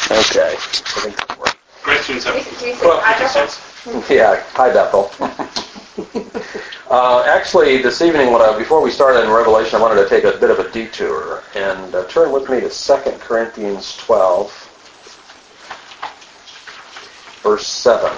Okay. I think that works. Great students have Do you say hi, Bethel? Yeah, hi Bethel. Actually, this evening, before we started in Revelation, I wanted to take a bit of a detour and turn with me to 2 Corinthians 12, verse 7.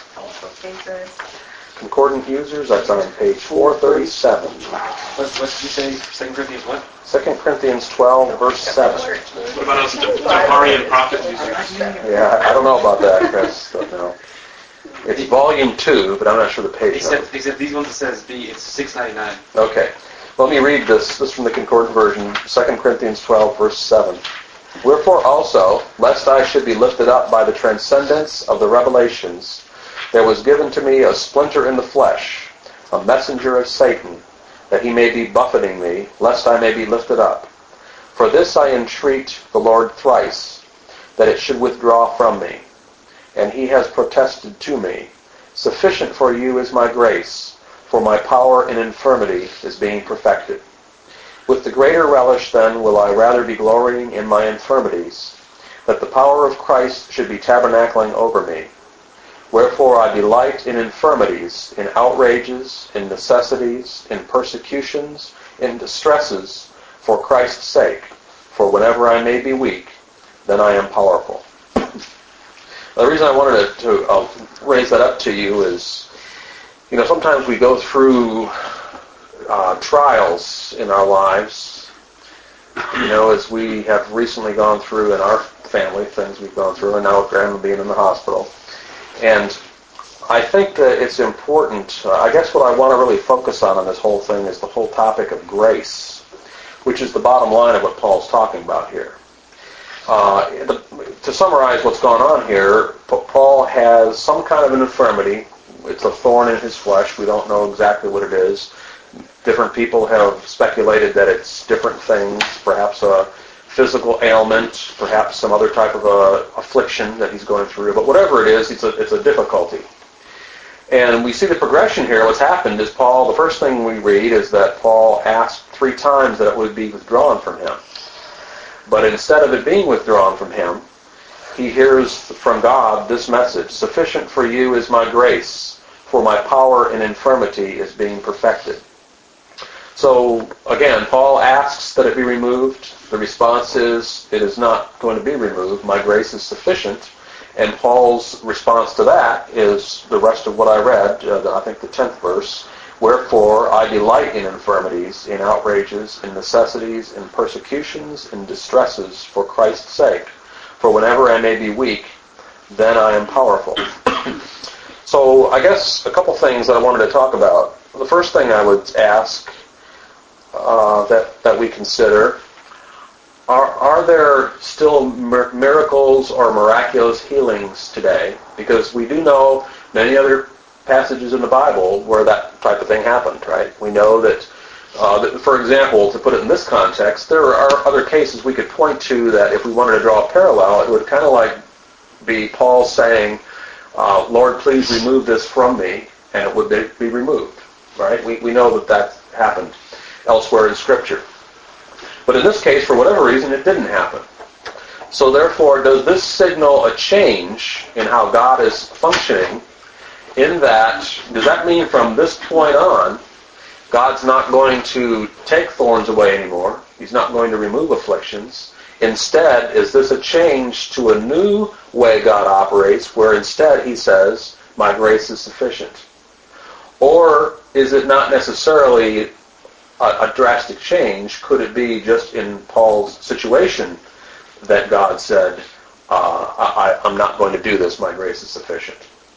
Concordant users, that's on page 437. What did you say? 2 Corinthians what? 2 Corinthians 12, verse 7. What about us Jabarian prophet users? Yeah, I don't know about that, Chris. Don't know. It's volume 2, but I'm not sure the page number. Except these ones it says it's 699. Okay. Let me read this. This is from the Concordant version, 2 Corinthians 12, verse 7. Wherefore also, lest I should be lifted up by the transcendence of the revelations, there was given to me a splinter in the flesh, a messenger of Satan, that he may be buffeting me, lest I may be lifted up. For this I entreat the Lord thrice, that it should withdraw from me. And he has protested to me, sufficient for you is my grace, for my power in infirmity is being perfected. With the greater relish then will I rather be glorying in my infirmities, that the power of Christ should be tabernacling over me. Wherefore I delight in infirmities, in outrages, in necessities, in persecutions, in distresses, for Christ's sake. For whenever I may be weak, then I am powerful. The reason I wanted to raise that up to you is, sometimes we go through trials in our lives, as we have recently gone through in our family, things we've gone through, and now with Grandma being in the hospital. And I think that it's important, I guess what I want to really focus on this whole thing is the whole topic of grace, which is the bottom line of what Paul's talking about here. To summarize what's going on here, Paul has some kind of an infirmity. It's a thorn in his flesh. We don't know exactly what it is. Different people have speculated that it's different things, perhaps a physical ailment, perhaps some other type of affliction that he's going through. But whatever it is, it's a difficulty. And we see the progression here. What's happened is the first thing we read is that Paul asked 3 times that it would be withdrawn from him. But instead of it being withdrawn from him, he hears from God this message, sufficient for you is my grace, for my power in infirmity is being perfected. So, again, Paul asks that it be removed. The response is, it is not going to be removed. My grace is sufficient. And Paul's response to that is the rest of what I read, I think the 10th verse. Wherefore I delight in infirmities, in outrages, in necessities, in persecutions, in distresses, for Christ's sake. For whenever I may be weak, then I am powerful. So I guess a couple things that I wanted to talk about. The first thing I would ask that we consider, are there still miracles or miraculous healings today? Because we do know many other passages in the Bible where that type of thing happened, right? We know that, for example, to put it in this context, there are other cases we could point to that if we wanted to draw a parallel, it would kind of like be Paul saying, Lord, please remove this from me, and it would be removed, right? We know that happened elsewhere in Scripture. But in this case, for whatever reason, it didn't happen. So therefore, does this signal a change in how God is functioning? In that, does that mean from this point on, God's not going to take thorns away anymore? He's not going to remove afflictions. Instead, is this a change to a new way God operates, where instead he says, my grace is sufficient? Or is it not necessarily a drastic change? Could it be just in Paul's situation that God said, I'm not going to do this, my grace is sufficient?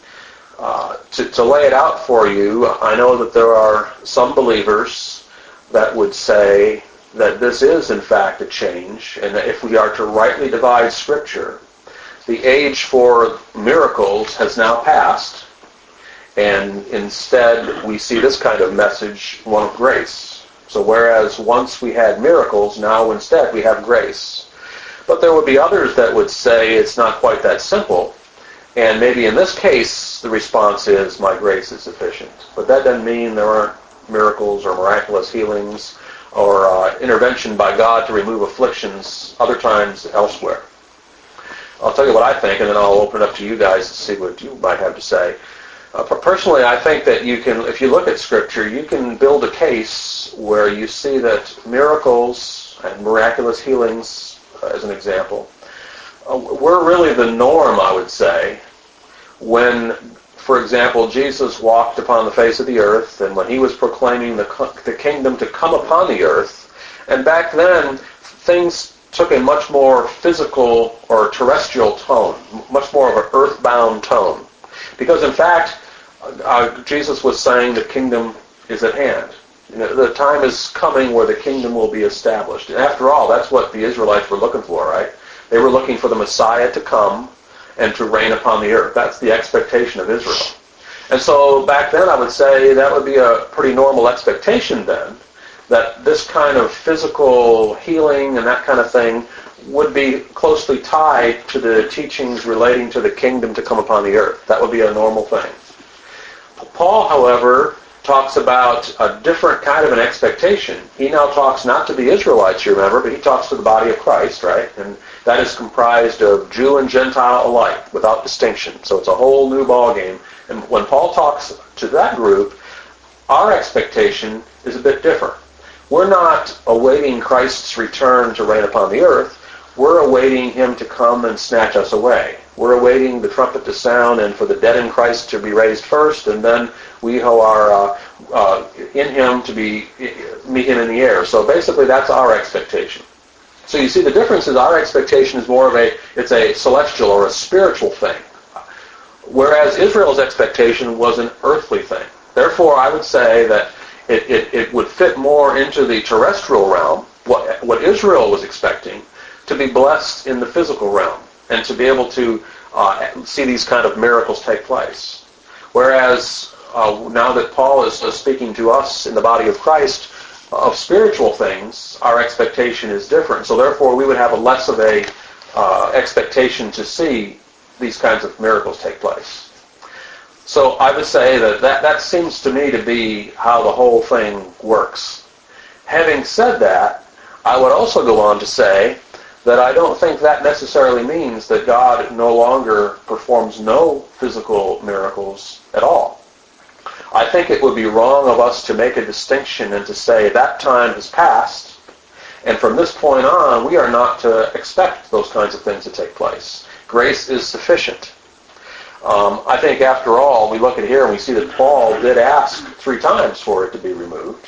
To lay it out for you, I know that there are some believers that would say that this is in fact a change, and that if we are to rightly divide Scripture, the age for miracles has now passed, and instead we see this kind of message, one of grace. So whereas once we had miracles, now instead we have grace. But there would be others that would say it's not quite that simple, and maybe in this case the response is, my grace is sufficient. But that doesn't mean there aren't miracles or miraculous healings or intervention by God to remove afflictions other times elsewhere. I'll tell you what I think, and then I'll open it up to you guys to see what you might have to say. Personally, I think that you can, if you look at Scripture, you can build a case where you see that miracles and miraculous healings, as an example, were really the norm, I would say, when, for example, Jesus walked upon the face of the earth, and when he was proclaiming the kingdom to come upon the earth. And back then, things took a much more physical or terrestrial tone, much more of an earthbound tone. Because in fact, Jesus was saying the kingdom is at hand. The time is coming where the kingdom will be established. And after all, that's what the Israelites were looking for, right? They were looking for the Messiah to come and to reign upon the earth. That's the expectation of Israel. And so back then I would say that would be a pretty normal expectation then, that this kind of physical healing and that kind of thing would be closely tied to the teachings relating to the kingdom to come upon the earth. That would be a normal thing. Paul, however, talks about a different kind of an expectation. He now talks not to the Israelites, you remember, but he talks to the body of Christ, right? And that is comprised of Jew and Gentile alike, without distinction. So it's a whole new ballgame. And when Paul talks to that group, our expectation is a bit different. We're not awaiting Christ's return to reign upon the earth. We're awaiting him to come and snatch us away. We're awaiting the trumpet to sound and for the dead in Christ to be raised first, and then we who are in him to meet him in the air. So basically that's our expectation. So you see the difference is our expectation is more of it's a celestial or a spiritual thing, whereas Israel's expectation was an earthly thing. Therefore I would say that it would fit more into the terrestrial realm, what Israel was expecting, to be blessed in the physical realm and to be able to see these kind of miracles take place. Whereas now that Paul is speaking to us in the body of Christ of spiritual things, our expectation is different. So therefore we would have a less of a expectation to see these kinds of miracles take place. So I would say that seems to me to be how the whole thing works. Having said that, I would also go on to say that I don't think that necessarily means that God no longer performs no physical miracles at all. I think it would be wrong of us to make a distinction and to say that time has passed, and from this point on we are not to expect those kinds of things to take place. Grace is sufficient. I think after all, we look at here and we see that Paul did ask 3 times for it to be removed.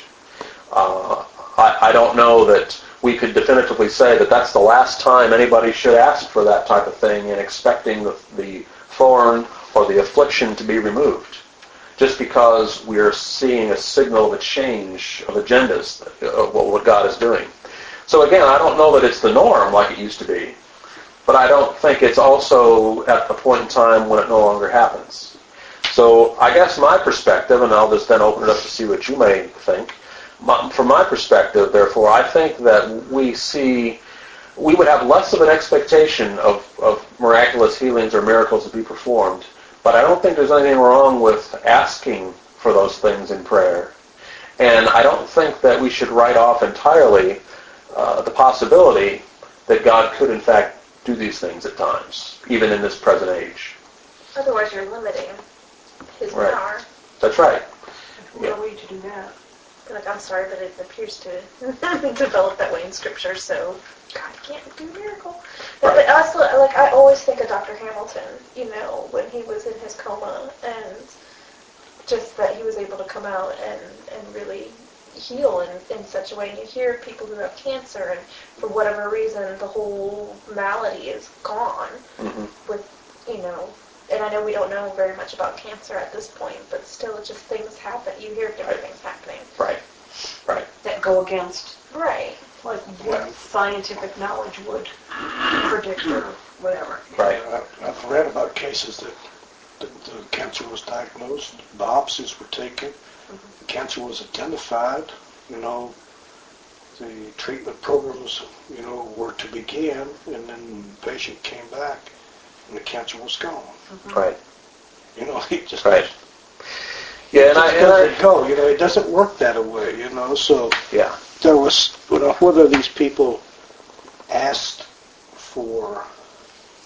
I don't know that we could definitively say that that's the last time anybody should ask for that type of thing and expecting the thorn or the affliction to be removed, just because we are seeing a signal of a change of agendas, of what God is doing. So again, I don't know that it's the norm like it used to be, but I don't think it's also at a point in time when it no longer happens. So I guess my perspective, and I'll just then open it up to see what you may think, from my perspective, therefore, I think that we would have less of an expectation of miraculous healings or miracles to be performed, but I don't think there's anything wrong with asking for those things in prayer. And I don't think that we should write off entirely the possibility that God could in fact do these things at times, even in this present age. Otherwise you're limiting his Right. power. That's right. No way to do that. Like, I'm sorry, but it appears to develop that way in Scripture, so God can't do a miracle. But also, like, I always think of Dr. Hamilton, when he was in his coma, and just that he was able to come out and really heal in such a way. And you hear people who have cancer, and for whatever reason, the whole malady is gone with, and I know we don't know very much about cancer at this point, but still, just things happen. You hear different things happening. Right. That go against, Right. like, what scientific knowledge would predict or whatever. Right. I've read about cases that the cancer was diagnosed, biopsies were taken, the cancer was identified, the treatment programs, were to begin, and then the patient came back and the cancer was gone. Right. It just Right. Yeah, and I doesn't go. It doesn't work that way. So yeah. there was, whether these people asked for relief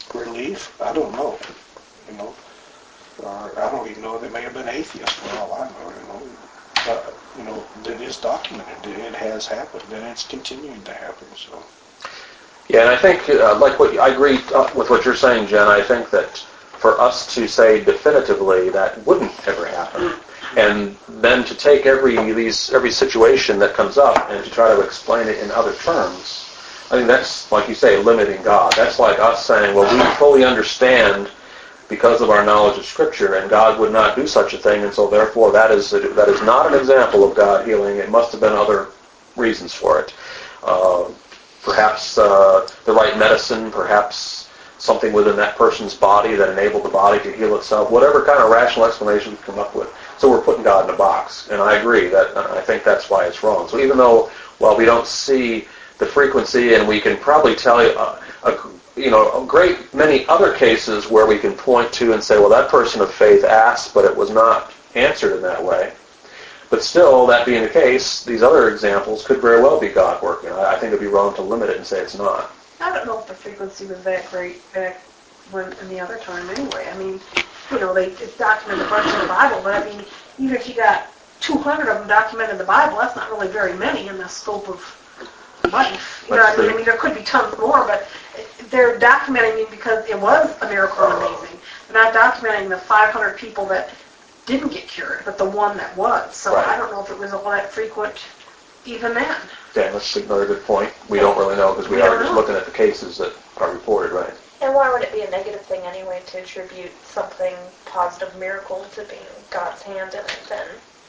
belief. I don't know. You know, or I don't even know. They may have been atheists for all I know. You know, it is documented. It has happened, and it's continuing to happen. So. Yeah, and I think, I agree with what you're saying, Jen. I think that for us to say definitively that wouldn't ever happen, and then to take every situation that comes up and to try to explain it in other terms, I think that's, like you say, limiting God. That's like us saying, well, we fully understand because of our knowledge of Scripture, and God would not do such a thing, and so therefore that is not an example of God healing. It must have been other reasons for it. Perhaps the right medicine, perhaps something within that person's body that enabled the body to heal itself, whatever kind of rational explanation we come up with. So we're putting God in a box. And I agree that I think that's why it's wrong. So even though, while we don't see the frequency, and we can probably tell you a great many other cases where we can point to and say, well, that person of faith asked, but it was not answered in that way. But still, that being the case, these other examples could very well be God working. I think it would be wrong to limit it and say it's not. I don't know if the frequency was that great back when in the other time anyway. I mean, it's documented a bunch in the Bible, but I mean, even if you got 200 of them documented in the Bible, that's not really very many in the scope of life. You know what I mean? I mean, there could be tons more, but they're documenting it because it was a miracle and amazing. They're not documenting the 500 people that didn't get cured, but the one that was. So Right. I don't know if it was all that frequent even then. Okay, that's another good point. We don't really know because we are just looking at the cases that are reported, right? And why would it be a negative thing anyway to attribute something positive, miracle, to being God's hand in it then?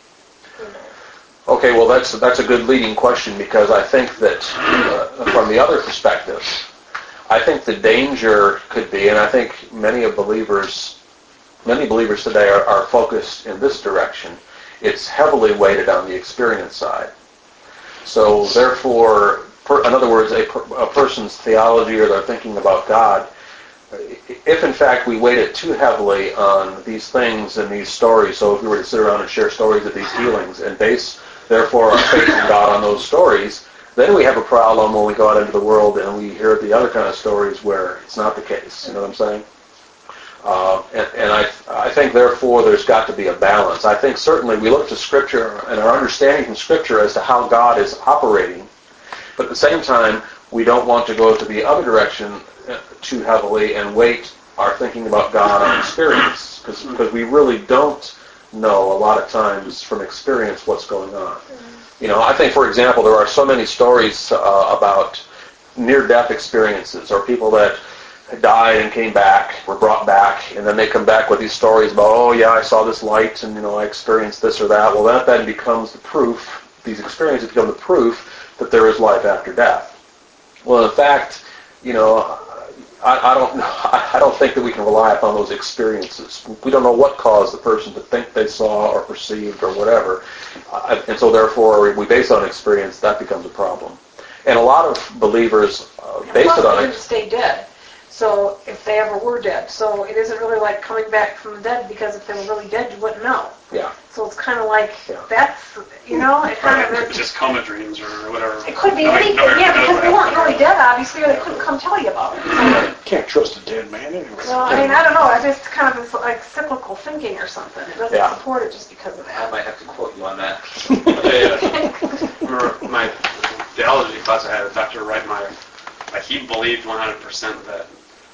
Okay, well that's a good leading question, because I think that from the other perspective, I think the danger could be, and I think many believers today are focused in this direction. It's heavily weighted on the experience side. So therefore, in other words, a person's theology or their thinking about God, if in fact we weight it too heavily on these things and these stories, so if we were to sit around and share stories of these healings and base therefore our faith in God on those stories, then we have a problem when we go out into the world and we hear the other kind of stories where it's not the case. You know what I'm saying? And I think, therefore, there's got to be a balance. I think certainly we look to Scripture and our understanding from Scripture as to how God is operating, but at the same time, we don't want to go to the other direction too heavily and weight our thinking about God on experience, because we really don't know a lot of times from experience what's going on. I think, for example, there are so many stories about near-death experiences, or people that died and came back, were brought back, and then they come back with these stories about, oh yeah, I saw this light, and I experienced this or that. Well, that then becomes the proof. These experiences become the proof that there is life after death. Well, in fact, I don't think that we can rely upon those experiences. We don't know what caused the person to think they saw or perceived or whatever, and so therefore we base it on experience. That becomes a problem. And a lot of believers base it on They didn't stay dead. So if they ever were dead. So it isn't really like coming back from the dead, because if they were really dead, you wouldn't know. Yeah. So it's kind of like, that's, it kind of... Just coma dreams or whatever. It could be anything, because they weren't really dead, obviously, or they couldn't come tell you about it. So, Can't trust a dead man anyway. well, I don't know. I just kind of, it's like cyclical thinking or something. It doesn't support it just because of I that. might have to quote you on that. Remember my theology class, I had Dr. Reitmeyer. He believed 100% that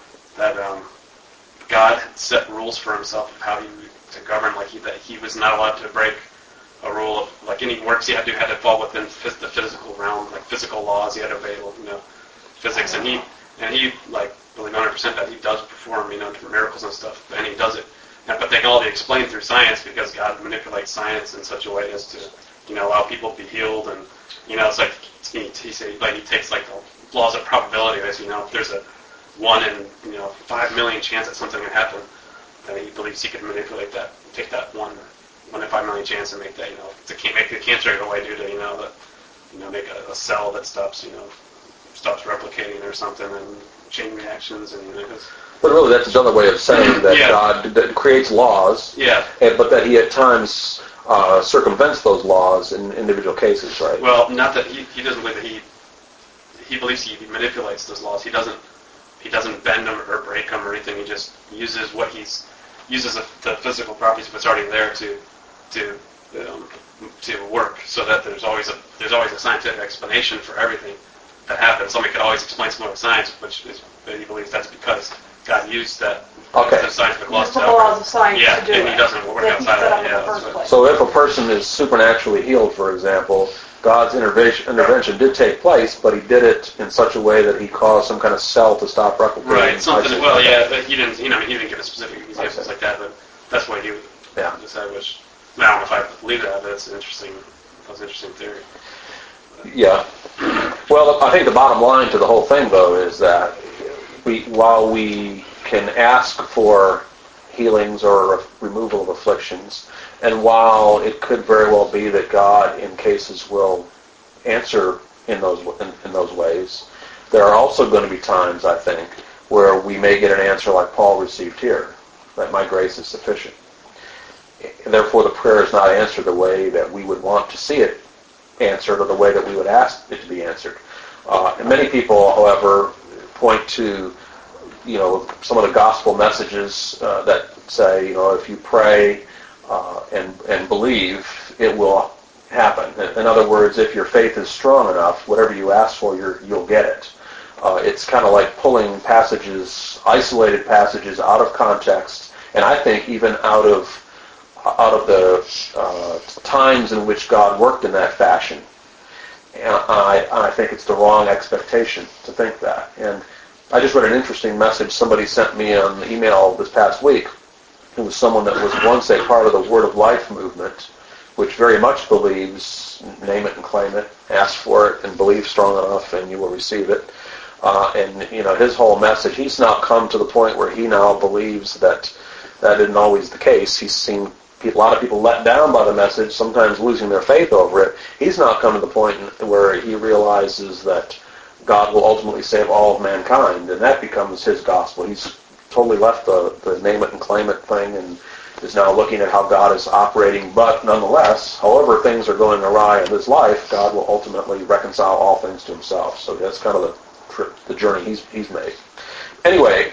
God had set rules for himself of how he to govern, that he was not allowed to break a rule of, any works he had to fall within the physical realm, physical laws. He had to obey, physics, and he believed 100% that he does perform, different miracles and stuff, and he does it. But they can all be explained through science, because God manipulates science in such a way as to, allow people to be healed, and it's like he takes the laws of probability. As if there's a 1 in 5 million chance that something can happen, then he believes he can manipulate that, take that 1 in 5 million chance and make that make the cancer go away due to make a cell that stops replicating or something, and chain reactions, and But really, that's another way of saying that God creates laws, but that He at times circumvents those laws in individual cases, right? Well, not that he doesn't believe that he believes he manipulates those laws. He doesn't bend them or break them or everything. He just uses the physical properties of what's already there to work, so that there's always a scientific explanation for everything that happens. Somebody could always explain some more with science, but he believes that's because God used that. Okay. The scientific laws The laws of science yeah, to do and it. he doesn't work That he set outside up of in it. the first place. So if a person is supernaturally healed, for example, God's intervention did take place, but he did it in such a way that he caused some kind of cell to stop replicating. Right, something. Well, yeah, but he didn't give a specific examples like that, but that's what he would decide. Which I don't know if I believe that, but it's interesting. That's an interesting theory. Yeah. Well, I think the bottom line to the whole thing, though, is that while we can ask for healings or removal of afflictions, and while it could very well be that God, in cases, will answer in those ways, there are also going to be times, I think, where we may get an answer like Paul received here, that my grace is sufficient. And therefore, the prayer is not answered the way that we would want to see it answered, or the way that we would ask it to be answered. And many people, however, point to some of the gospel messages that say, if you pray and believe, it will happen. In other words, if your faith is strong enough, whatever you ask for, you'll get it. It's kind of like pulling isolated passages out of context, and I think even out of the times in which God worked in that fashion. And I think it's the wrong expectation to think that. And I just read an interesting message somebody sent me on email this past week. It was someone that was once a part of the Word of Life movement, which very much believes, name it and claim it, ask for it and believe strong enough and you will receive it. And his whole message, he's now come to the point where he now believes that isn't always the case. He's seen a lot of people let down by the message, sometimes losing their faith over it. He's now come to the point where he realizes that God will ultimately save all of mankind, and that becomes his gospel. He's totally left the name it and claim it thing and is now looking at how God is operating. But nonetheless, however things are going awry in his life, God will ultimately reconcile all things to himself. So that's kind of the journey he's made. Anyway,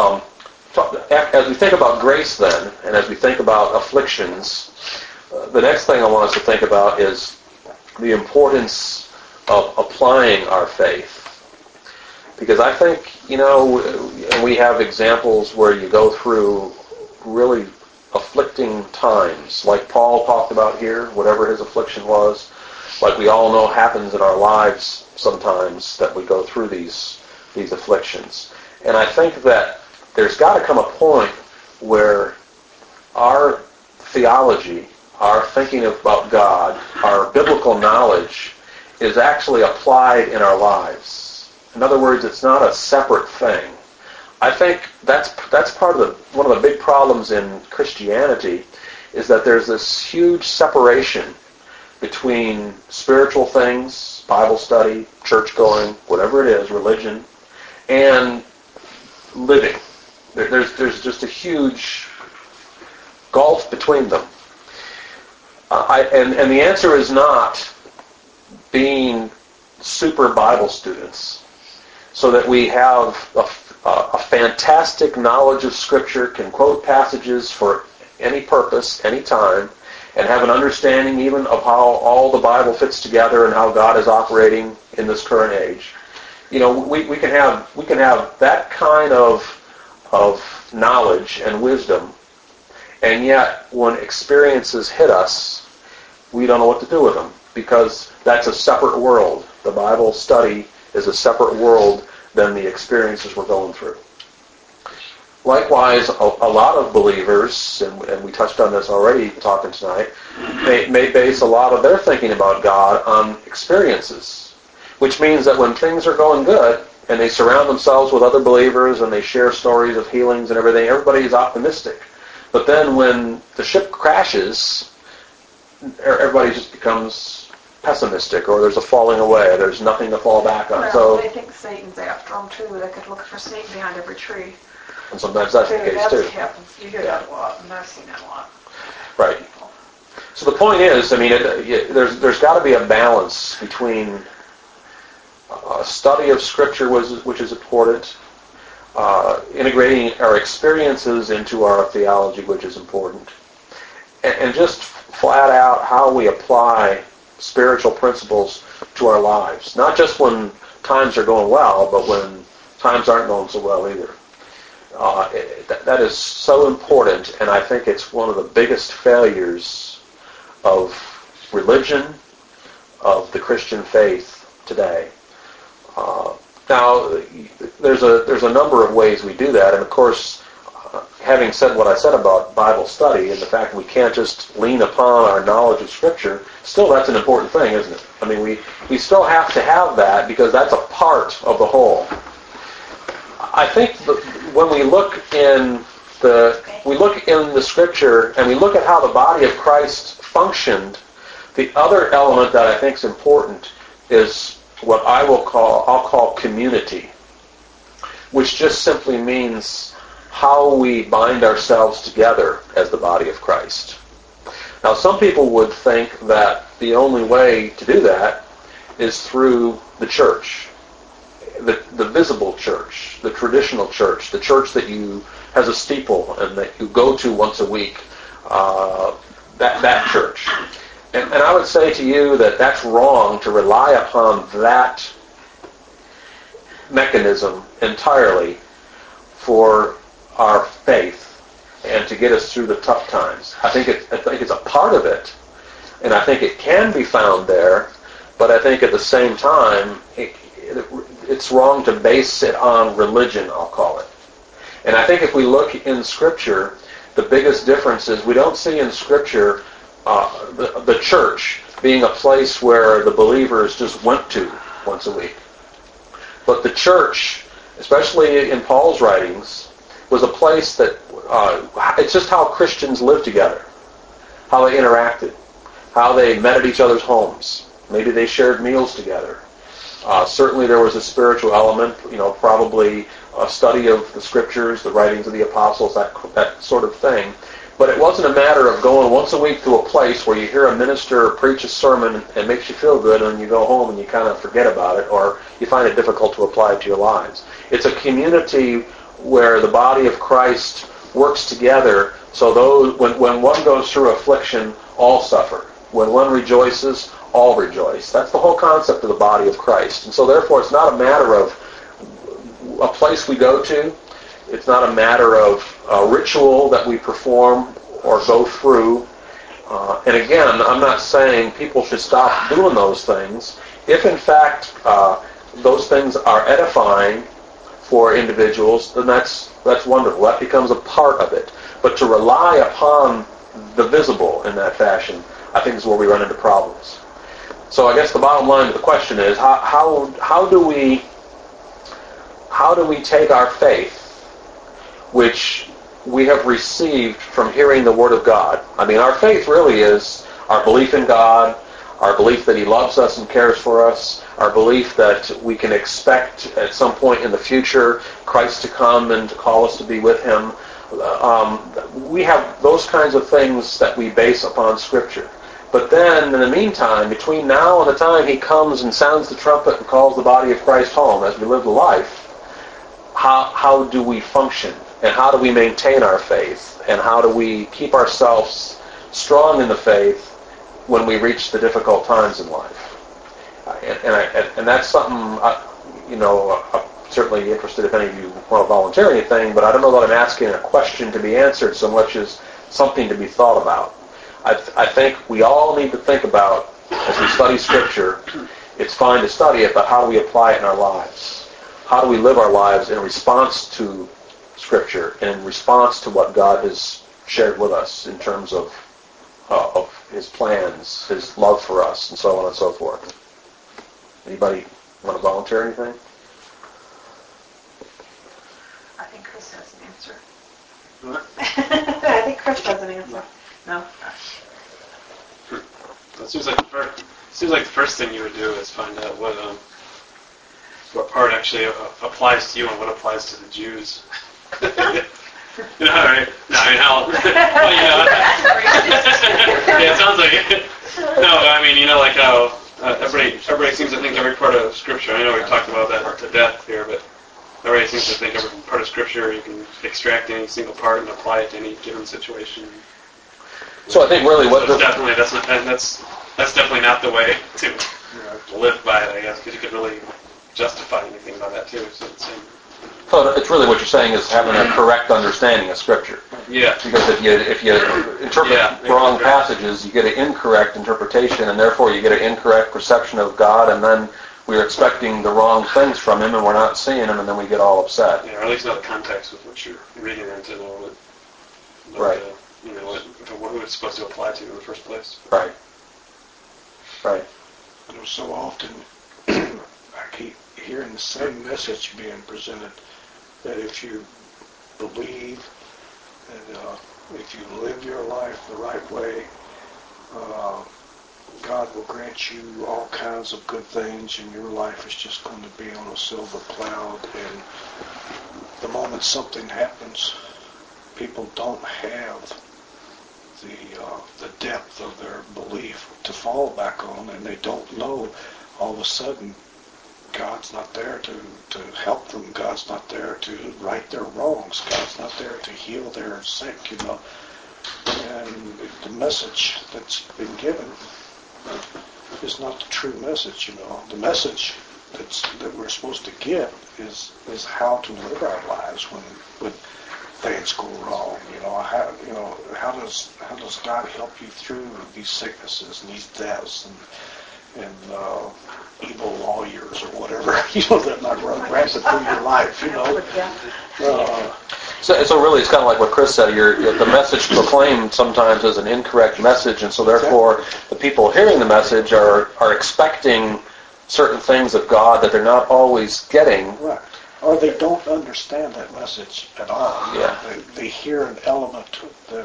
as we think about grace then, and as we think about afflictions, the next thing I want us to think about is the importance of applying our faith. Because I think, we have examples where you go through really afflicting times, like Paul talked about here, whatever his affliction was, like we all know happens in our lives sometimes, that we go through these afflictions. And I think that there's got to come a point where our theology, our thinking about God, our biblical knowledge is actually applied in our lives. In other words, it's not a separate thing. I think that's part of one of the big problems in Christianity, is that there's this huge separation between spiritual things, Bible study, church going, whatever it is, religion, and living. There's just a huge gulf between them. And the answer is not being super Bible students, so that we have a fantastic knowledge of Scripture, can quote passages for any purpose, any time, and have an understanding even of how all the Bible fits together and how God is operating in this current age. We can have that kind of knowledge and wisdom, and yet when experiences hit us, we don't know what to do with them, because that's a separate world. The Bible study is a separate world than the experiences we're going through. Likewise, a lot of believers, and we touched on this already talking tonight, may base a lot of their thinking about God on experiences, which means that when things are going good and they surround themselves with other believers and they share stories of healings and everything, everybody is optimistic. But then when the ship crashes, everybody just becomes pessimistic, or there's a falling away, there's nothing to fall back on. Well, So they think Satan's after them too. They could look for Satan behind every tree. And sometimes that's the case too. That happens. You hear that a lot, and I've seen that a lot. Right. So the point is, there's got to be a balance between a study of Scripture, which is important, integrating our experiences into our theology, which is important, and just flat out how we apply spiritual principles to our lives. Not just when times are going well, but when times aren't going so well either. That is so important, and I think it's one of the biggest failures of religion, of the Christian faith today. Now, there's a number of ways we do that, and of course, having said what I said about Bible study and the fact that we can't just lean upon our knowledge of Scripture, still that's an important thing, isn't it? I mean, we still have to have that because that's a part of the whole. I think when we look in the Scripture and we look at how the body of Christ functioned, the other element that I think is important is what I'll call community, which just simply means how we bind ourselves together as the body of Christ. Now, some people would think that the only way to do that is through the church, the visible church, the traditional church, the church that has a steeple and that you go to once a week, that church. And I would say to you that that's wrong to rely upon that mechanism entirely for our faith and to get us through the tough times. I think it's a part of it, and I think it can be found there, but I think at the same time it's wrong to base it on religion, I'll call it. And I think if we look in Scripture, the biggest difference is we don't see in Scripture the church being a place where the believers just went to once a week. But the church, especially in Paul's writings, was a place that it's just how Christians lived together, how they interacted, how they met at each other's homes. Maybe they shared meals together. Certainly there was a spiritual element, probably a study of the Scriptures, the writings of the apostles, that sort of thing. But it wasn't a matter of going once a week to a place where you hear a minister preach a sermon and it makes you feel good, and you go home and you kind of forget about it, or you find it difficult to apply it to your lives. It's a community where the body of Christ works together, so when one goes through affliction, all suffer. When one rejoices, all rejoice. That's the whole concept of the body of Christ. And so therefore it's not a matter of a place we go to. It's not a matter of a ritual that we perform or go through. And again, I'm not saying people should stop doing those things. If in fact those things are edifying for individuals, then that's wonderful. That becomes a part of it. But to rely upon the visible in that fashion, I think is where we run into problems. So I guess the bottom line to the question is, how do we take our faith, which we have received from hearing the Word of God? I mean, our faith really is our belief in God, our belief that He loves us and cares for us, our belief that we can expect at some point in the future Christ to come and to call us to be with Him. We have those kinds of things that we base upon Scripture. But then, in the meantime, between now and the time He comes and sounds the trumpet and calls the body of Christ home as we live the life, how do we function? And how do we maintain our faith? And how do we keep ourselves strong in the faith when we reach the difficult times in life? And that's something, I'm certainly interested if any of you want to volunteer anything, but I don't know that I'm asking a question to be answered so much as something to be thought about. I think we all need to think about, as we study Scripture, it's fine to study it, but how do we apply it in our lives? How do we live our lives in response to Scripture and in response to what God has shared with us in terms of His plans, His love for us, and so on and so forth? Anybody want to volunteer anything? I think Chris has an answer. What? I think Chris has an answer. No? It seems like the first thing you would do is find out what part actually applies to you and what applies to the Jews. Right? No, I mean, how? Well, yeah, it sounds like it. No, I mean, like how everybody seems to think every part of Scripture. I know we've talked about that to death here, but the way it seems to think every part of Scripture, you can extract any single part and apply it to any given situation. So I think really what So that's definitely not the way to live by it, I guess, because you could really justify anything by that too. so it's really what you're saying is having a correct understanding of Scripture. Yeah. Because if you interpret wrong passages, you get an incorrect interpretation, and therefore you get an incorrect perception of God, and then we're expecting the wrong things from Him, and we're not seeing Him, and then we get all upset. Yeah, or at least know the context with what you're reading into, know what Right. Who it's supposed to apply to in the first place. Right. Right. So often I keep hearing the same message being presented, that if you believe and if you live your life the right way, God will grant you all kinds of good things, and your life is just going to be on a silver cloud. And the moment something happens, people don't have the depth of their belief to fall back on, and they don't know all of a sudden God's not there to help them. God's not there to right their wrongs. God's not there to heal their sick, And the message that's been given is not the true message, The message that we're supposed to get is how to live our lives when things go wrong. How does God help you through these sicknesses and these deaths and evil lawyers or whatever, that might run rampant through your life, So really, it's kind of like what Chris said. The message proclaimed sometimes is an incorrect message, and so therefore the people hearing the message are expecting certain things of God that they're not always getting. Right. Or they don't understand that message at all. Yeah. They hear an element that,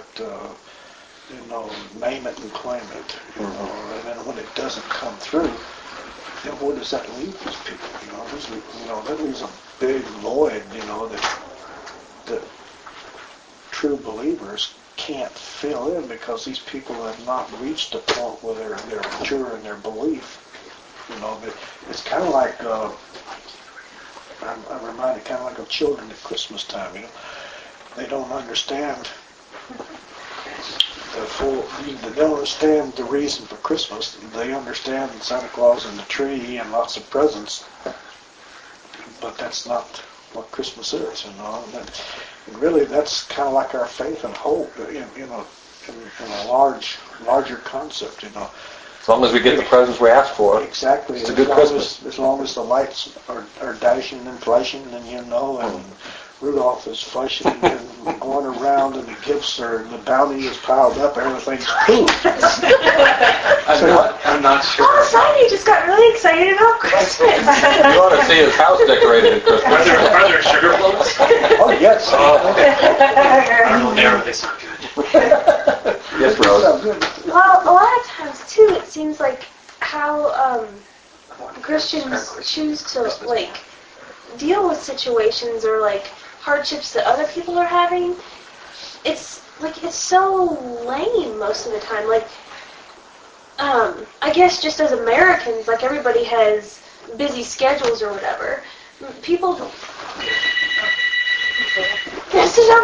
name it and claim it, and then when it doesn't come through, then where does that leave these people? That leaves a big void, that true believers can't fill in, because these people have not reached a point where they're mature in their belief. It's kind of like, I'm reminded kind of like of children at Christmas time, They don't understand they don't understand the reason for Christmas. They understand Santa Claus and the tree and lots of presents, but that's not what Christmas is, And really, that's kind of like our faith and hope in a larger concept, As long as we get the presents we ask for. Exactly. It's a good Christmas. As long as the lights are dashing and flashing, and Rudolph is flashing and going around, and the gifts the bounty is piled up, everything's cool. I'm not sure. All of a sudden, he just got really excited about Christmas. You ought to see his house decorated at Christmas. Are there sugar floats? Oh, yes. I don't know, they sound good. Yes, Rose. Well, a lot of times, too, it seems like how Christians choose to, deal with situations or, hardships that other people are having. It's so lame most of the time. I guess just as Americans, everybody has busy schedules or whatever. People... This is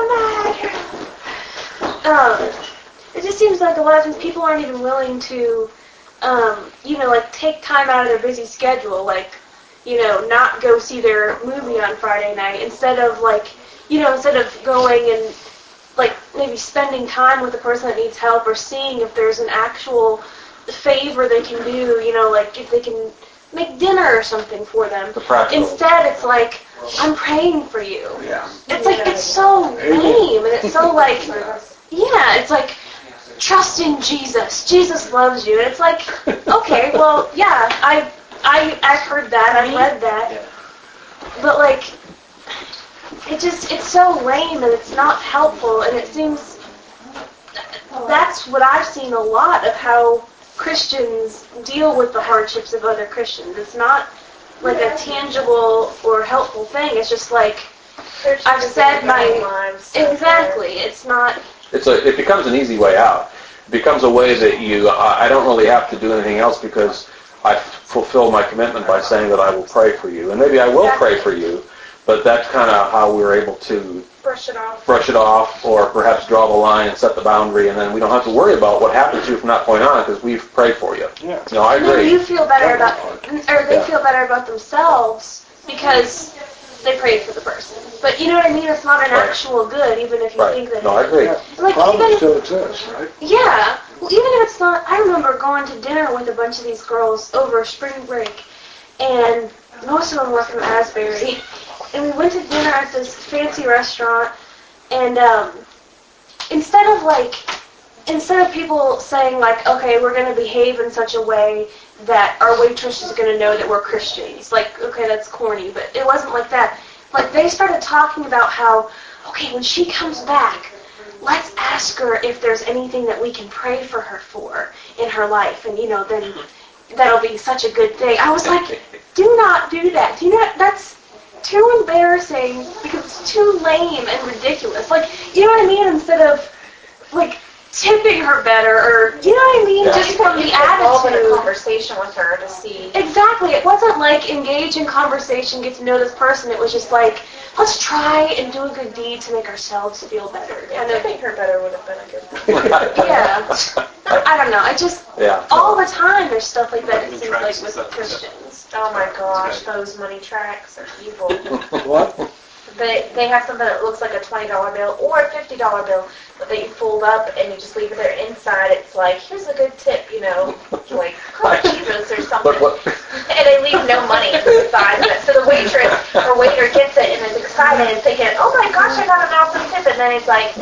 it just seems like a lot of times people aren't even willing to, take time out of their busy schedule, not go see their movie on Friday night instead of going and, maybe spending time with the person that needs help or seeing if there's an actual favor they can do, if they can make dinner or something for them. Instead, it's I'm praying for you. Yeah. It's so lame, and it's so it's trust in Jesus. Jesus loves you. And it's okay, well, yeah, I've heard that, I've read that. But it's so lame and it's not helpful, and it seems that's what I've seen a lot of how Christians deal with the hardships of other Christians. It's not a tangible or helpful thing. It's just I've said my lives. Exactly. It's not. It becomes an easy way out. It becomes a way that I don't really have to do anything else because I fulfill my commitment by saying that I will pray for you. And maybe I will pray for you, But that's kind of how we were able to Brush it off. or perhaps draw the line and set the boundary, and then we don't have to worry about what happens to you from that point on because we've prayed for you. Yeah. No, I And then agree. you feel better about, or they Yeah. feel better about themselves because they prayed for the person. But you know what I mean? It's not an Right. actual good, even if you think Right. that. No, I agree. Yeah. Like, Problem even- still exists, right? Yeah. Well, even if it's not, I remember going to dinner with a bunch of these girls over spring break, and most of them were from Asbury, and we went to dinner at this fancy restaurant, and instead of people saying like, okay, we're going to behave in such a way that our waitress is going to know that we're Christians, like, okay, that's corny, but it wasn't like that. Like, they started talking about how, okay, when she comes back, let's ask her if there's anything that we can pray for her for in her life, and, then that'll be such a good thing. I was like, do not do that. That's too embarrassing because it's too lame and ridiculous. Like, you know what I mean? Instead of, like, tipping her better, or, you know what I mean? Yeah. Just from the Involve in a attitude. conversation with her to see. Exactly. It wasn't like engage in conversation, get to know this person. It was just like, let's try and do a good deed to make ourselves feel better. Yeah, Kind of, tipping her better would have been a good thing. yeah. I don't know. I just, Yeah. all the time there's stuff like that, it Money seems tracks like and with stuff. Christians. Oh my gosh, those money tracks are evil. What? They have something that looks like a $20 bill or a $50 bill, but that you fold up and you just leave it there. Inside, it's like, here's a good tip, like oh, Jesus or something. But what? And they leave no money inside of it. So the waitress or waiter gets it and is excited and thinking, oh my gosh, I got an awesome tip. And then he's like,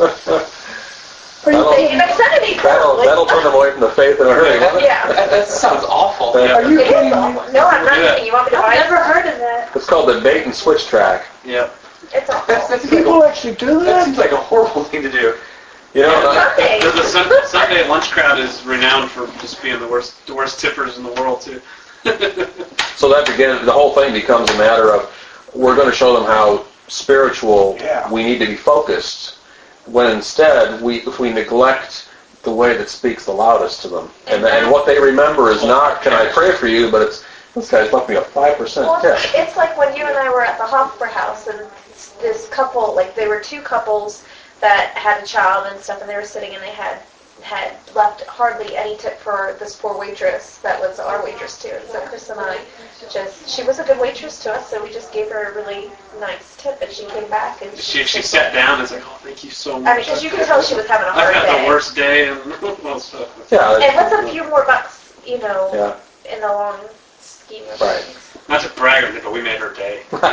they haven't said anything. That'll turn them away from the faith in a hurry, won't it? Yeah. That sounds awful. Yeah. Are you It kidding is me? awful. No, I'm not kidding. You want me to I've buy never it? heard of that. It's called the bait and switch track. Yep. It's awful. That's People actually do that that? seems like a horrible thing to do. You know, Sunday. The Sunday lunch crowd is renowned for just being the worst tippers in the world too. so that again, the whole thing becomes a matter of we're going to show them how spiritual Yeah. we need to be focused, when instead if we neglect the way that speaks the loudest to them, and what they remember is not can I pray for you, but it's this guy's left me a 5% Well, tip. it's like when you and I were at the Hofbräu house, and this couple, like they were two couples that had a child and stuff, and they were sitting and they had left hardly any tip for this poor waitress that was our waitress too. And so Chris and I she was a good waitress to us, so we just gave her a really nice tip, and she came back and She sat down and was like, oh, thank you so much. I mean, because you could tell she was having a hard I've had day. the worst day and well stuff. Yeah, And what's a few more bucks, yeah, in the long scheme of Right. things? Not to brag on it, but we made her day. But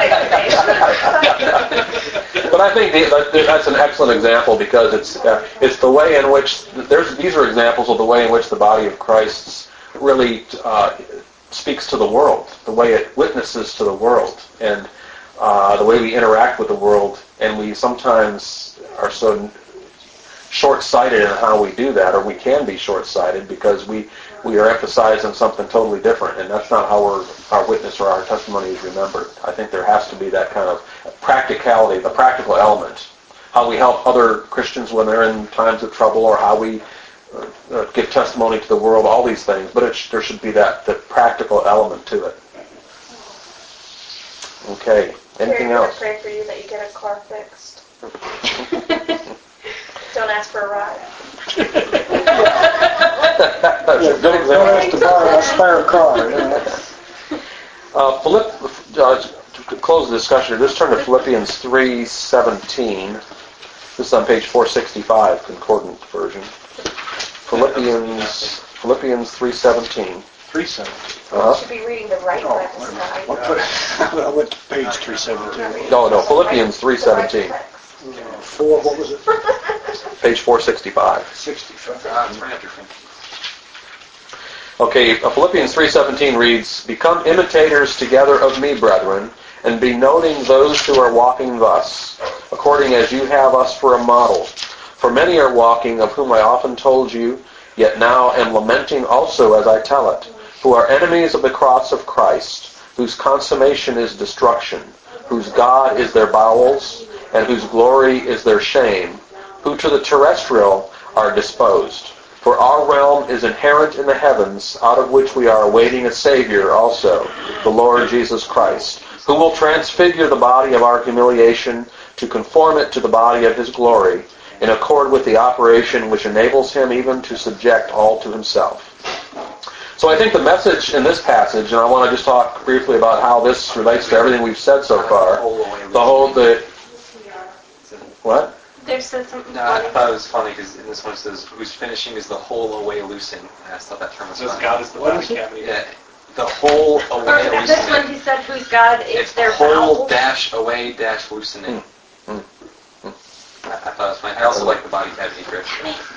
I think that's an excellent example because it's the way in which these are examples of the way in which the body of Christ really speaks to the world, the way it witnesses to the world, and the way we interact with the world, and we sometimes are so short-sighted in how we do that, or we can be short-sighted because we are emphasizing something totally different, and that's not how our witness or our testimony is remembered. I think there has to be that kind of practicality, the practical element, how we help other Christians when they're in times of trouble, or how we give testimony to the world, all these things, but there should be the practical element to it. Okay, anything else? Pray for you that you get a car fixed. Don't ask for a ride. That's a good Don't ask example. to borrow a spare car. To close the discussion, just turn to Philippians 3:17. This is on page 465, Concordant version. Philippians 3:17. 317. You should be reading the right Oh, web side. I went to page 317. No, Philippians 3:17. 4, what was it? Page 465. 65. That's right after Frank. Okay, Philippians 3:17 reads, "Become imitators together of me, brethren, and be noting those who are walking thus, according as you have us for a model. For many are walking, of whom I often told you, yet now am lamenting also as I tell it, who are enemies of the cross of Christ, whose consummation is destruction, whose God is their bowels, and whose glory is their shame, who to the terrestrial are disposed. For our realm is inherent in the heavens, out of which we are awaiting a Savior also, the Lord Jesus Christ, who will transfigure the body of our humiliation to conform it to the body of his glory, in accord with the operation which enables him even to subject all to himself. So I think the message in this passage, and I want to just talk briefly about how this relates to everything we've said so far. What? There's something No, I thought it was funny because in this one it says, whose finishing is the whole away loosing. And I thought that term was Says funny. God is the body cavity. Yeah, the whole away Or this one loosening. he said, who's God? It's their whole bowels. dash away dash loosening. I thought it was funny. I also like the body cavity trick.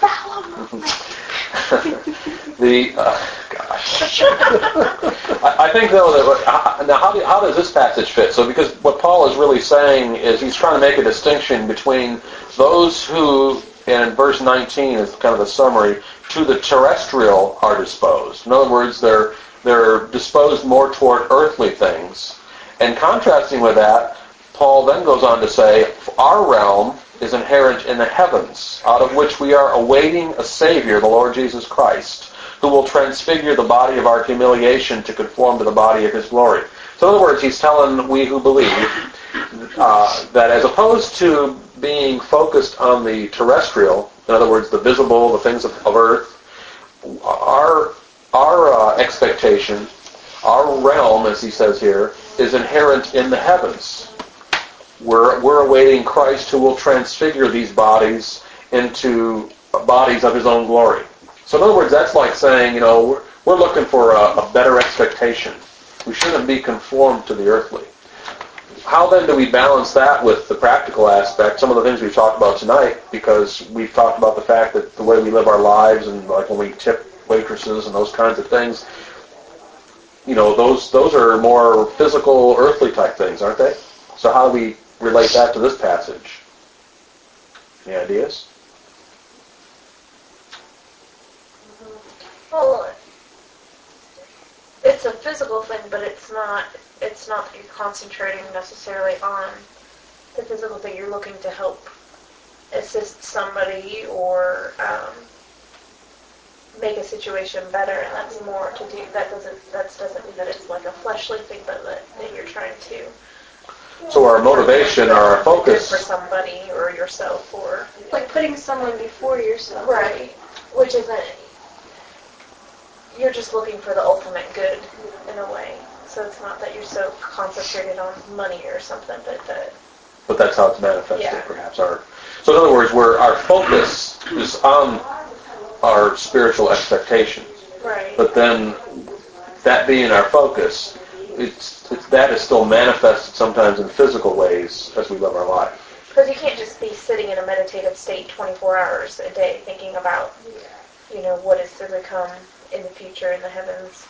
Gosh. I think though that now how does this passage fit? So because what Paul is really saying is he's trying to make a distinction between those who, in verse 19 is kind of a summary, to the terrestrial are disposed. In other words, they're disposed more toward earthly things. And contrasting with that, Paul then goes on to say, our realm is inherent in the heavens, out of which we are awaiting a Savior, the Lord Jesus Christ, who will transfigure the body of our humiliation to conform to the body of his glory. So in other words, he's telling we who believe that as opposed to being focused on the terrestrial, in other words, the visible, the things of earth, our expectation, our realm, as he says here, is inherent in the heavens. We're awaiting Christ who will transfigure these bodies into bodies of his own glory. So in other words, that's like saying, we're looking for a better expectation. We shouldn't be conformed to the earthly. How then do we balance that with the practical aspect, some of the things we've talked about tonight, because we've talked about the fact that the way we live our lives and like when we tip waitresses and those kinds of things, those are more physical, earthly type things, aren't they? So how do we relate that to this passage? Any ideas? Well, it's a physical thing, but it's not that you're concentrating necessarily on the physical thing. You're looking to help assist somebody or make a situation better, and that's more to do. That doesn't mean that it's like a fleshly thing, but that you're trying to. So our motivation, our focus for somebody or yourself, or Like putting someone before yourself. right, which isn't. You're just looking for the ultimate good in a way. So it's not that you're so concentrated on money or something, But that's how it's manifested, Yeah. perhaps. So in other words, our focus is on our spiritual expectations. right. But then, that being our focus, that is still manifested sometimes in physical ways as we live our life. Because you can't just be sitting in a meditative state 24 hours a day thinking about, what is to become in the future in the heavens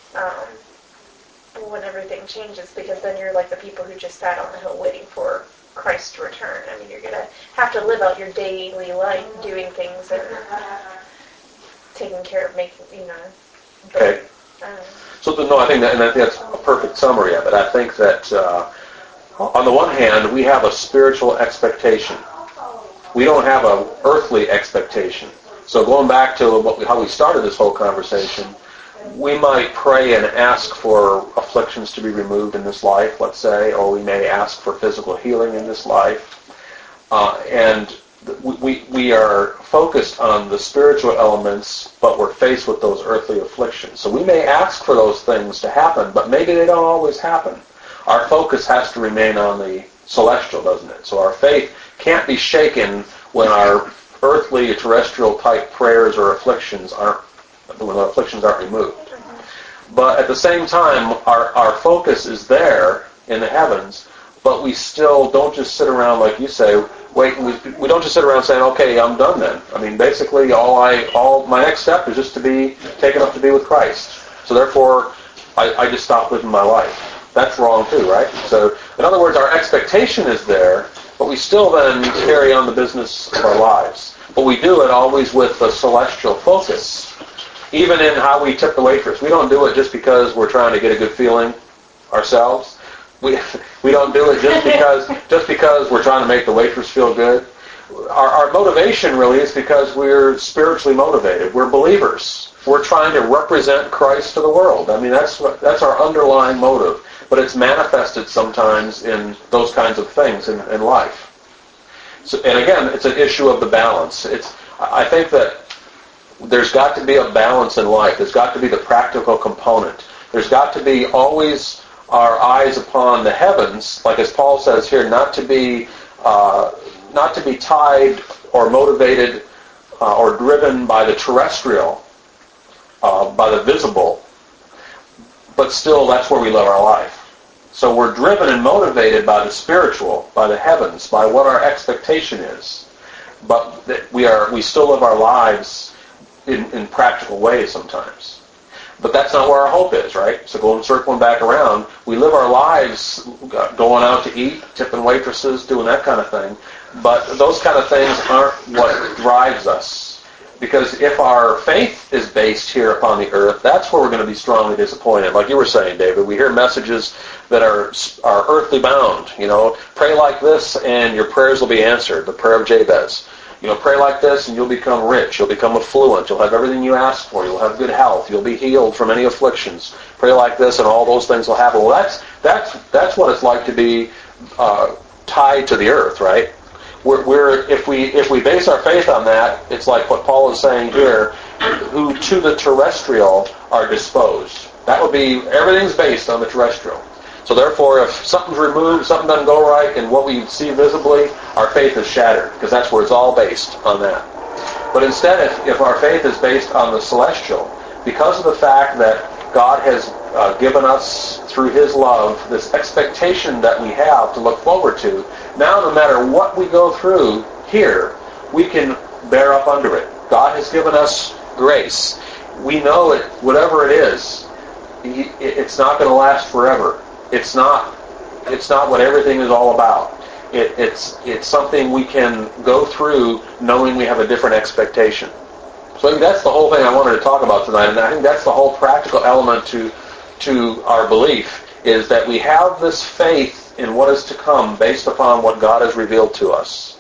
when everything changes, because then you're like the people who just sat on the hill waiting for Christ to return. I mean, you're going to have to live out your daily life doing things and taking care of making, Okay. So I think that's a perfect summary of it. I think that on the one hand, we have a spiritual expectation. We don't have an earthly expectation. So going back to how we started this whole conversation, we might pray and ask for afflictions to be removed in this life, let's say, or we may ask for physical healing in this life. And we are focused on the spiritual elements, but we're faced with those earthly afflictions. So we may ask for those things to happen, but maybe they don't always happen. Our focus has to remain on the celestial, doesn't it? So our faith can't be shaken when our earthly, terrestrial type prayers or afflictions aren't removed. But at the same time, our focus is there in the heavens, but we still don't just sit around, like you say, we don't just sit around saying, okay, I'm done then. I mean, basically, my next step is just to be taken up to be with Christ. So therefore, I just stop living my life. That's wrong too, right? So, in other words, our expectation is there, but we still then carry on the business of our lives. But we do it always with a celestial focus. Even in how we tip the waitress. We don't do it just because we're trying to get a good feeling ourselves. We don't do it just because we're trying to make the waitress feel good. Our motivation really is because we're spiritually motivated. We're believers. We're trying to represent Christ to the world. I mean, that's our underlying motive. but it's manifested sometimes in those kinds of things in life. So, and again, it's an issue of the balance. I think that there's got to be a balance in life. There's got to be the practical component. There's got to be always our eyes upon the heavens, like as Paul says here, not to be tied or motivated or driven by the terrestrial, by the visible, but still that's where we live our life. So we're driven and motivated by the spiritual, by the heavens, by what our expectation is. But we still live our lives in practical ways sometimes. But that's not where our hope is, right? So going circling back around, we live our lives going out to eat, tipping waitresses, doing that kind of thing. But those kind of things aren't what drives us. Because if our faith is based here upon the earth, that's where we're going to be strongly disappointed. Like you were saying, David, we hear messages that are earthly bound. You know, pray like this and your prayers will be answered. The prayer of Jabez. You know, pray like this and you'll become rich. You'll become affluent. You'll have everything you ask for. You'll have good health. You'll be healed from any afflictions. Pray like this and all those things will happen. Well, that's what it's like to be tied to the earth, right? If we base our faith on that, it's like what Paul is saying here, who to the terrestrial are disposed. That would be, everything's based on the terrestrial. So therefore, if something's removed, something doesn't go right, and what we see visibly, our faith is shattered, because that's where it's all based on that. But instead, if our faith is based on the celestial, because of the fact that God has given us, through His love, this expectation that we have to look forward to, now no matter what we go through here, we can bear up under it. God has given us grace. We know it, whatever it is, it's not going to last forever. It's not what everything is all about. It's something we can go through knowing we have a different expectation. So I think that's the whole thing I wanted to talk about tonight, and I think that's the whole practical element to our belief, is that we have this faith in what is to come based upon what God has revealed to us.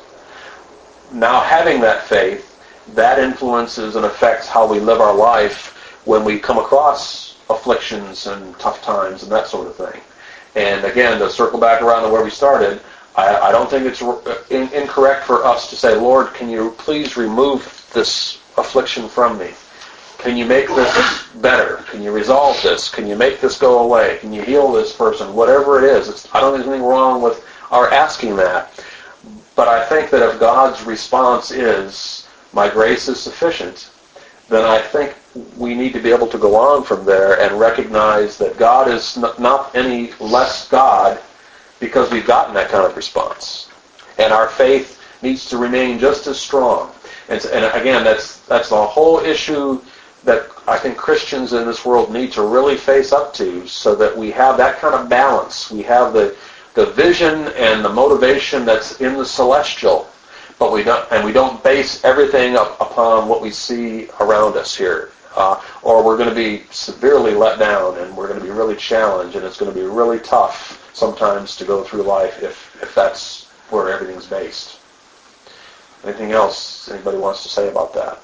Now having that faith, that influences and affects how we live our life when we come across afflictions and tough times and that sort of thing. And again, to circle back around to where we started, I don't think it's incorrect for us to say, Lord, can you please remove this affliction from me? Can you make this better? Can you resolve this? Can you make this go away? Can you heal this person? Whatever it is. I don't think there's anything wrong with our asking that. But I think that if God's response is, my grace is sufficient, then I think we need to be able to go on from there and recognize that God is not any less God because we've gotten that kind of response. And our faith needs to remain just as strong. And again, that's the whole issue that I think Christians in this world need to really face up to, so that we have that kind of balance. We have the vision and the motivation that's in the celestial, but we don't base everything upon what we see around us here. Or we're going to be severely let down, and we're going to be really challenged, and it's going to be really tough sometimes to go through life if that's where everything's based. Anything else anybody wants to say about that?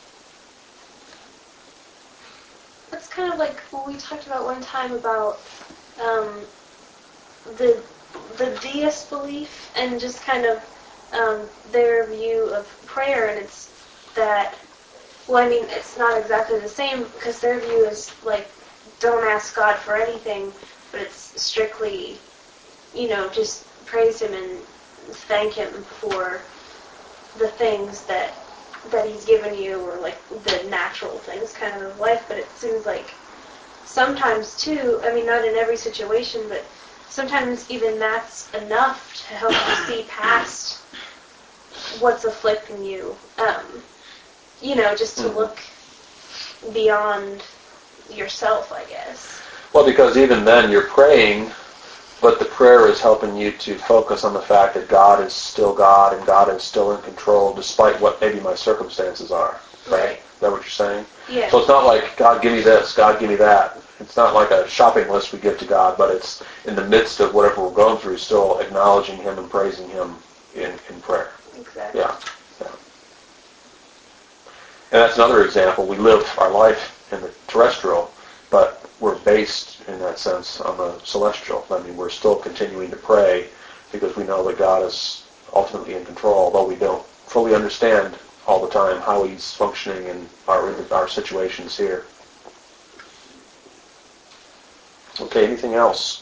That's kind of like what we talked about one time about the deist belief and just kind of their view of prayer, and it's that, well, I mean, it's not exactly the same, because their view is like, don't ask God for anything, but it's strictly, just praise Him and thank Him for the things that He's given you, or like the natural things kind of life. But it seems like sometimes too, I mean, not in every situation, but sometimes even that's enough to help you see past what's afflicting you. Just to look beyond yourself, I guess. Well, because even then you're praying, but the prayer is helping you to focus on the fact that God is still God and God is still in control despite what maybe my circumstances are. Right? Is that what you're saying? Yeah. So it's not like, God, give me this, God, give me that. It's not like a shopping list we give to God, but it's in the midst of whatever we're going through, still acknowledging Him and praising Him in prayer. Exactly. Yeah. And that's another example. We live our life in the terrestrial, but we're based in that sense on the celestial. I mean, we're still continuing to pray because we know that God is ultimately in control, although we don't fully understand all the time how He's functioning in our situations here. Okay, anything else?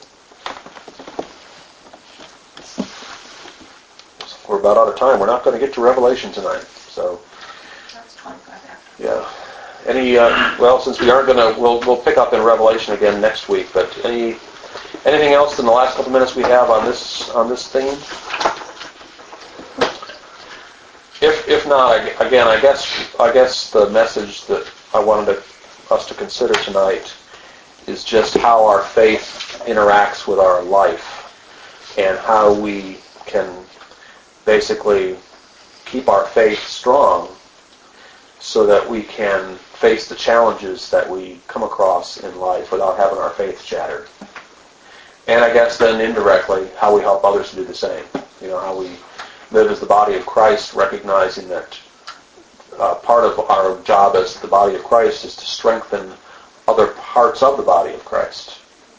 We're about out of time. We're not going to get to Revelation tonight, so That's 25 after. yeah. Well, since we aren't going to, we'll pick up in Revelation again next week. But anything else in the last couple minutes we have on this theme? If not, again, I guess the message that I wanted us to consider tonight is just how our faith interacts with our life and how we can basically keep our faith strong so that we can face the challenges that we come across in life without having our faith shattered. And I guess then indirectly, how we help others to do the same. You know, how we live as the body of Christ, recognizing that part of our job as the body of Christ is to strengthen other parts of the body of Christ.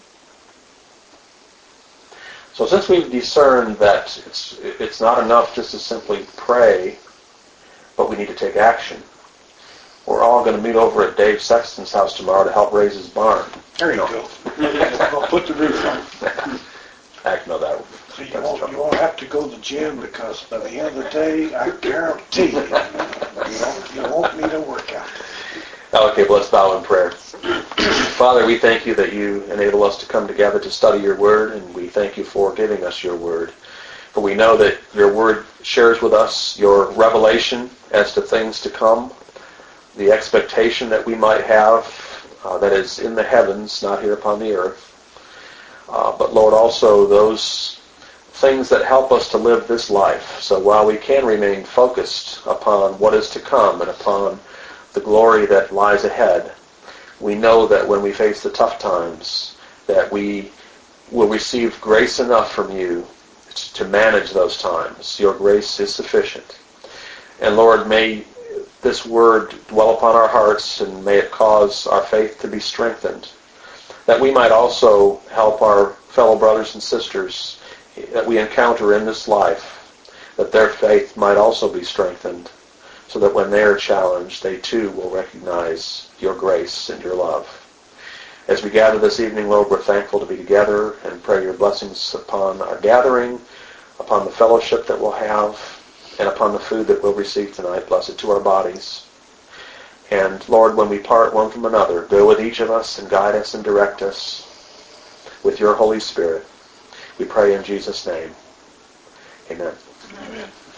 So since we've discerned that it's not enough just to simply pray, but we need to take action, we're all going to meet over at Dave Sexton's house tomorrow to help raise his barn. There you go. I'll put the roof on. No, that. So you won't have to go to the gym because by the end of the day, I guarantee you won't need a workout. Okay, let's bow in prayer. Father, we thank you that you enable us to come together to study your word, and we thank you for giving us your word. For we know that your word shares with us your revelation as to things to come, the expectation that we might have that is in the heavens, not here upon the earth. But Lord, also those things that help us to live this life. So while we can remain focused upon what is to come and upon the glory that lies ahead, we know that when we face the tough times, that we will receive grace enough from you to manage those times. Your grace is sufficient. And Lord, may this word dwell upon our hearts, and may it cause our faith to be strengthened, that we might also help our fellow brothers and sisters that we encounter in this life, that their faith might also be strengthened, so that when they are challenged, they too will recognize your grace and your love. As we gather this evening, Lord, we're thankful to be together and pray your blessings upon our gathering, upon the fellowship that we'll have, and upon the food that we'll receive tonight. Bless it to our bodies. And Lord, when we part one from another, go with each of us and guide us and direct us with your Holy Spirit. We pray in Jesus' name. Amen. Amen.